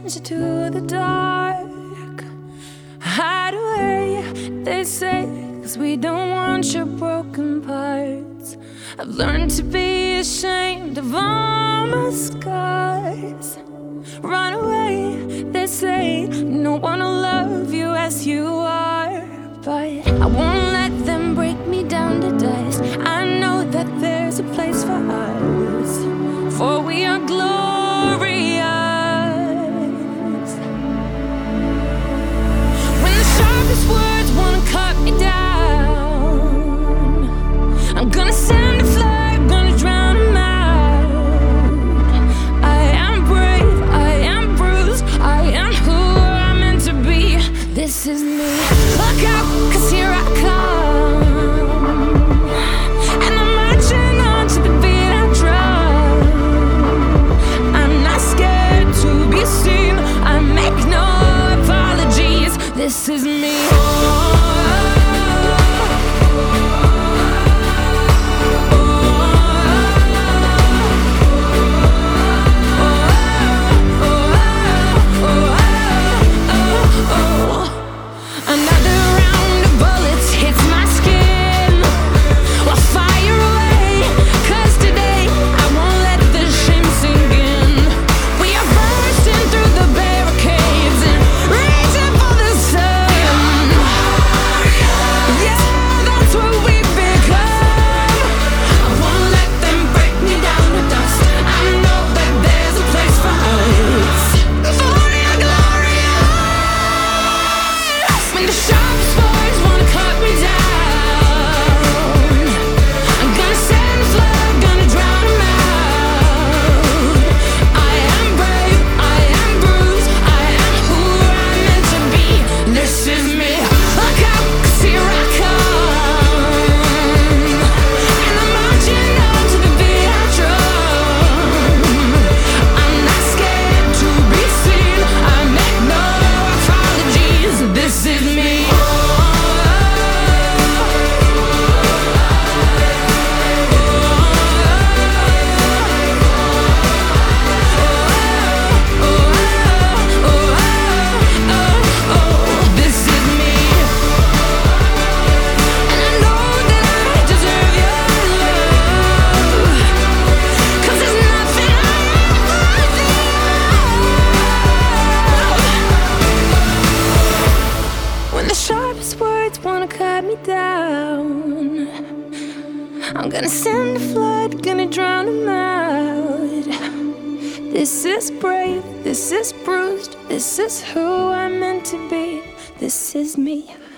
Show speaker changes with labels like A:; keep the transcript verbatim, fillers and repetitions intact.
A: brings you to the dark. Hide away, they say, 'cause we don't want your broken parts. I've learned to be ashamed of all my scars. Run away, they say, no one will love you as you are. But I won't let them break me down to dust. I know that there's a place for us, for we are glorious. When the sharpest words wanna cut me down, I'm gonna send a flood, gonna drown them out. I am brave, I am bruised, I am who I'm meant to be. This is me. Look out, 'cause here I come, and I'm marching on to the beat I drum. I'm not scared to be seen, I make no apologies. This is me. Wanna cut me down, I'm gonna send a flood, gonna drown them out. This is brave, this is bruised, this is who I'm meant to be. This is me.